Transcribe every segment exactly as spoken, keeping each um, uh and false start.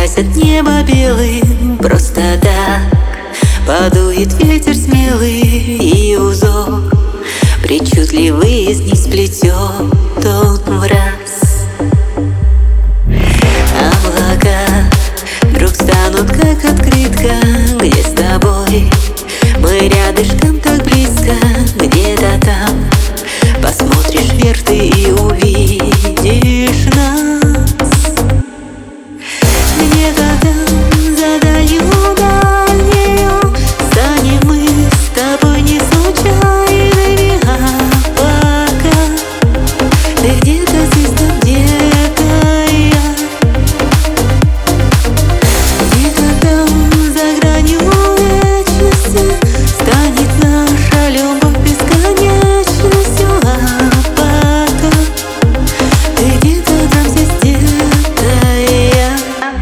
украсят небо белым. Просто так подует ветер смелый, и узор причудливый из них сплетет он в раз. Облака вдруг станут как открытка, где с тобой мы рядышком так близко. Где-то там посмотришь вверх ты и увидишь нас. Где-то там за далью дальнею станем мы с тобой не случайными. А пока ты где-то здесь, там где-то я. Где-то там за гранью вечности станет наша любовь бесконечностью. А пока ты где-то там здесь, где-то я.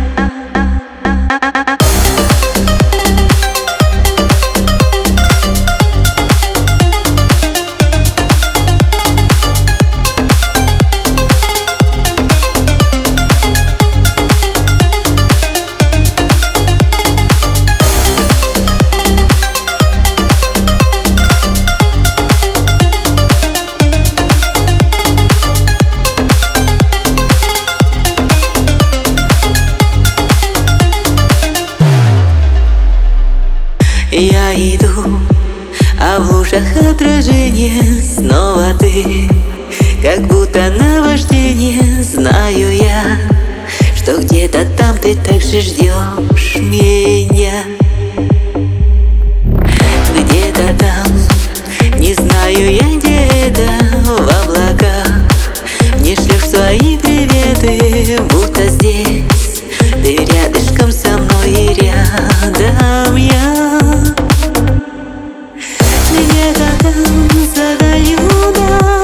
Я иду, а в лужах отражение снова ты, как будто наваждение. Знаю я, что где-то там ты также ждешь меня. Где-то там, не знаю я, где это, в облаках мне шлешь свои приветы, будто здесь ты рядышком со мной и рядом я. Где-то там за далью